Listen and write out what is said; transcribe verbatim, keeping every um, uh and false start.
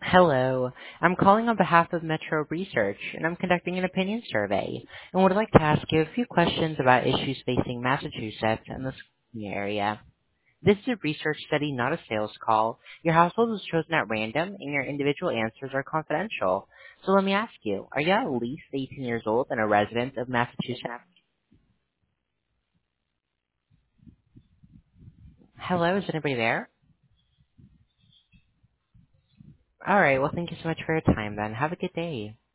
Hello. I'm calling on behalf of Metro Research, and I'm conducting an opinion survey and would like to ask you a few questions about issues facing Massachusetts and the surrounding area. This is a research study, not a sales call. Your household was chosen at random, and your individual answers are confidential. So let me ask you, are you at least eighteen years old and a resident of Massachusetts? Hello, is anybody there? All right, well, thank you so much for your time then. Have a good day.